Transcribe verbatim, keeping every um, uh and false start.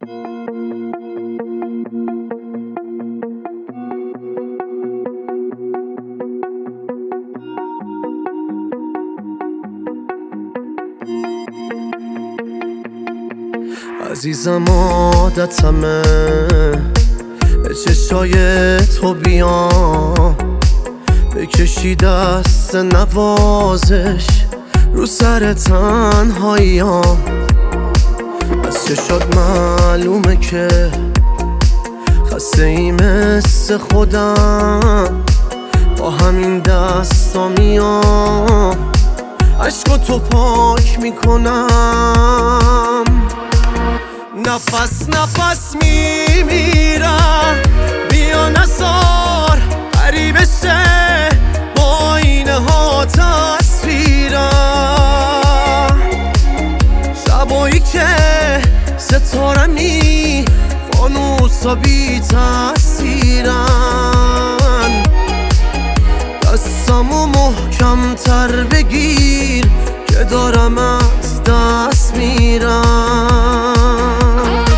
عزیزم عادتمه به چشای تو بیام، بکشی دست نوازش رو سر تنهاییام. از چشات معلومه که خسته ای مثل خودم، با همین دستا میام عشق تو پاک میکنم. نفس نفس میمیرم، بیا نزار غریب شه با اینه ها تصویرم. شبایی که ستارمی فانوسا بی تاثیرن، دستمو محکم تر بگیر که دارم از دست